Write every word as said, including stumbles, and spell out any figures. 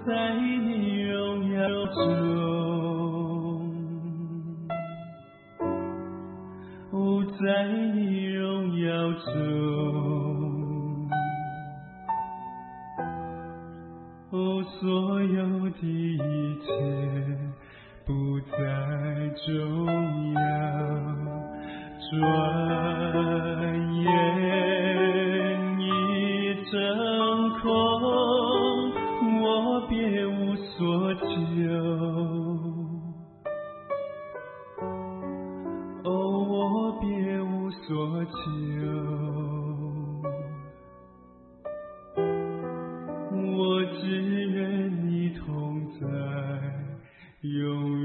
在你荣耀中，哦，在你荣耀中，哦，所有的一切不再重要，转眼已成空，我别无所求，哦，我别无所求，我只愿你同在，永